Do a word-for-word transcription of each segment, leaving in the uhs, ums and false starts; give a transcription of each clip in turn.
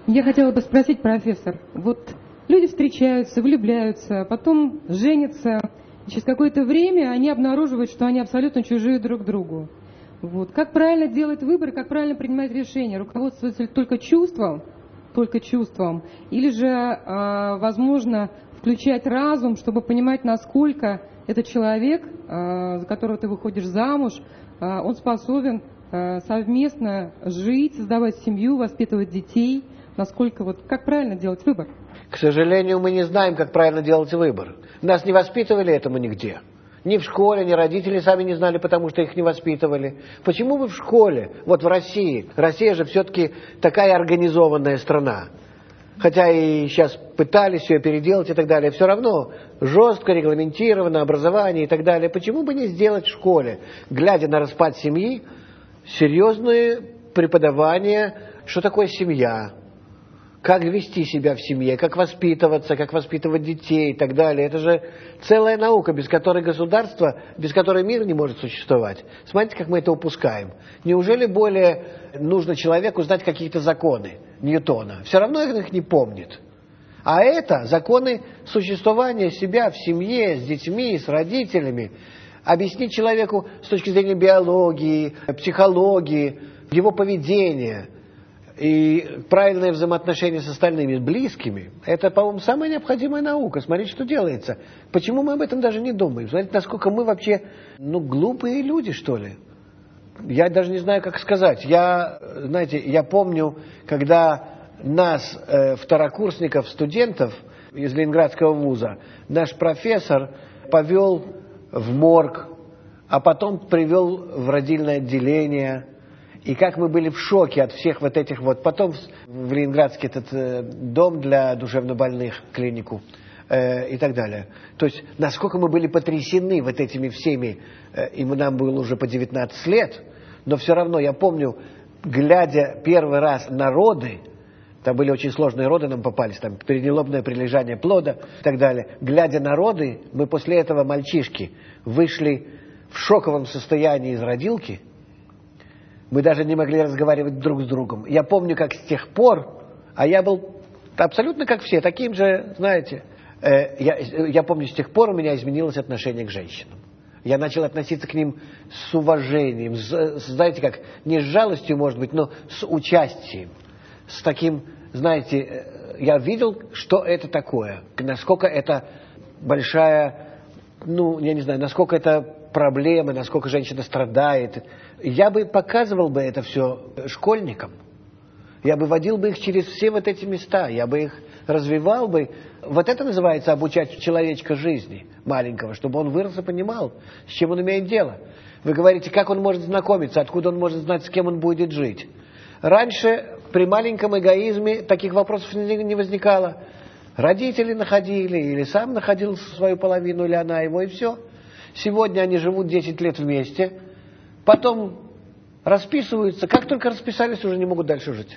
Я хотела бы спросить, профессор, вот люди встречаются, влюбляются, потом женятся, через какое-то время они обнаруживают, что они абсолютно чужие друг другу. Вот. Как правильно делать выбор, как правильно принимать решения? Руководствоваться только чувством, только чувством, или же, э, возможно, включать разум, чтобы понимать, насколько этот человек, э, за которого ты выходишь замуж, э, он способен э, совместно жить, создавать семью, воспитывать детей. Насколько вот, как правильно делать выбор? К сожалению, мы не знаем, как правильно делать выбор. Нас не воспитывали этому нигде. Ни в школе, ни родители сами не знали, потому что их не воспитывали. Почему вы в школе, вот в России, Россия же все-таки такая организованная страна, хотя и сейчас пытались ее переделать и так далее, все равно жестко регламентировано образование и так далее. Почему бы не сделать в школе, глядя на распад семьи, серьезное преподавание, что такое семья, как вести себя в семье, как воспитываться, как воспитывать детей и так далее. Это же целая наука, без которой государство, без которой мир не может существовать. Смотрите, как мы это упускаем. Неужели более нужно человеку знать какие-то законы Ньютона? Все равно их не помнит. А это законы существования себя в семье, с детьми, с родителями. Объяснить человеку с точки зрения биологии, психологии, его поведения и правильное взаимоотношение с остальными, близкими, это, по-моему, самая необходимая наука. Смотрите, что делается. Почему мы об этом даже не думаем? Смотрите, насколько мы вообще, ну, глупые люди, что ли. Я даже не знаю, как сказать. Я, знаете, я помню, когда нас, э, второкурсников, студентов из Ленинградского вуза, наш профессор повел в морг, а потом привел в родильное отделение. И как мы были в шоке от всех вот этих вот. Потом в Ленинградский этот э, дом для душевнобольных, клинику э, и так далее. То есть, насколько мы были потрясены вот этими всеми, э, и нам было уже по девятнадцать лет, но все равно, я помню, глядя первый раз на роды, там были очень сложные роды, нам попались, там переднелобное прилежание плода и так далее. Глядя на роды, мы после этого, мальчишки, вышли в шоковом состоянии из родилки. Мы даже не могли разговаривать друг с другом. Я помню, как с тех пор, а я был абсолютно как все, таким же, знаете, э, я, я помню, с тех пор у меня изменилось отношение к женщинам. Я начал относиться к ним с уважением, с, знаете как, не с жалостью, может быть, но с участием. С таким, знаете, я видел, что это такое, насколько это большая, ну, я не знаю, насколько это проблема, насколько женщина страдает. Я бы показывал бы это все школьникам. Я бы водил бы их через все вот эти места. Я бы их развивал бы. Вот это называется обучать человечка жизни маленького, чтобы он вырос и понимал, с чем он имеет дело. Вы говорите, как он может знакомиться, откуда он может знать, с кем он будет жить. Раньше при маленьком эгоизме таких вопросов не возникало. Родители находили, или сам находил свою половину, или она его, и все. Сегодня они живут десять лет вместе, потом расписываются, как только расписались, уже не могут дальше жить.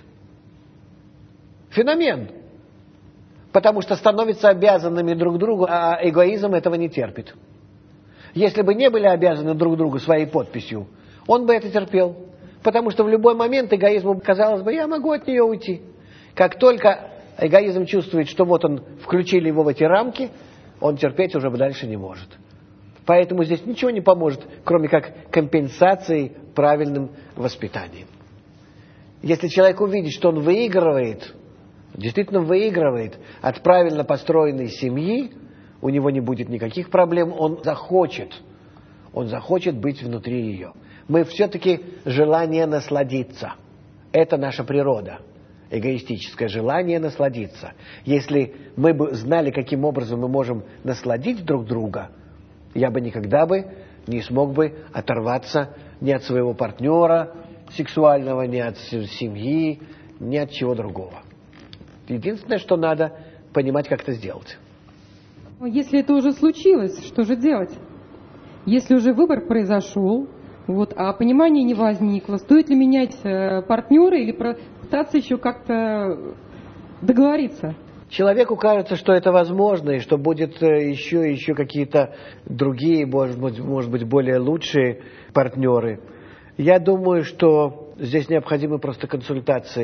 Феномен. Потому что становятся обязанными друг другу, а эгоизм этого не терпит. Если бы не были обязаны друг другу своей подписью, он бы это терпел. Потому что в любой момент эгоизму казалось бы, я могу от нее уйти. Как только эгоизм чувствует, что вот он, включили его в эти рамки, он терпеть уже дальше не может. Поэтому здесь ничего не поможет, кроме как компенсации правильным воспитанием. Если человек увидит, что он выигрывает, действительно выигрывает от правильно построенной семьи, у него не будет никаких проблем, он захочет, он захочет быть внутри ее. Мы все-таки желание насладиться. Это наша природа. Эгоистическое желание насладиться. Если мы бы знали, каким образом мы можем насладить друг друга, я бы никогда бы не смог бы оторваться ни от своего партнера сексуального, ни от семьи, ни от чего другого. Единственное, что надо понимать, как это сделать. Если это уже случилось, что же делать? Если уже выбор произошел, вот, а понимания не возникло, стоит ли менять э, партнера или пытаться еще как-то договориться? Человеку кажется, что это возможно, и что будет еще, еще какие-то другие, может быть, может быть, более лучшие партнеры. Я думаю, что здесь необходимы просто консультации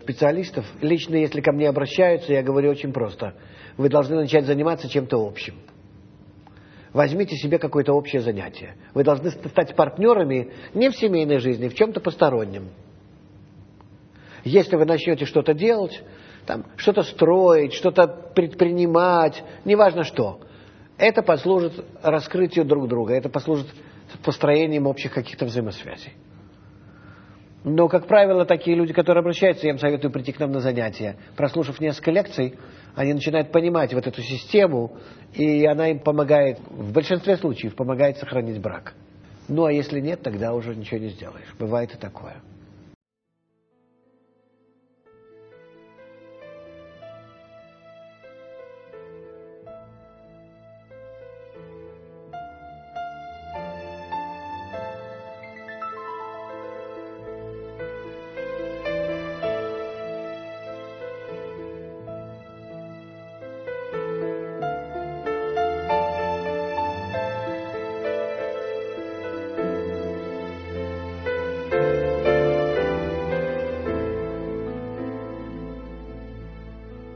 специалистов. Лично, если ко мне обращаются, я говорю очень просто. Вы должны начать заниматься чем-то общим. Возьмите себе какое-то общее занятие. Вы должны стать партнерами не в семейной жизни, в чем-то постороннем. Если вы начнете что-то делать, там, что-то строить, что-то предпринимать, неважно что, это послужит раскрытию друг друга, это послужит построением общих каких-то взаимосвязей. Но, как правило, такие люди, которые обращаются, я им советую прийти к нам на занятия. Прослушав несколько лекций, они начинают понимать вот эту систему, и она им помогает, в большинстве случаев, помогает сохранить брак. Ну, а если нет, тогда уже ничего не сделаешь. Бывает и такое.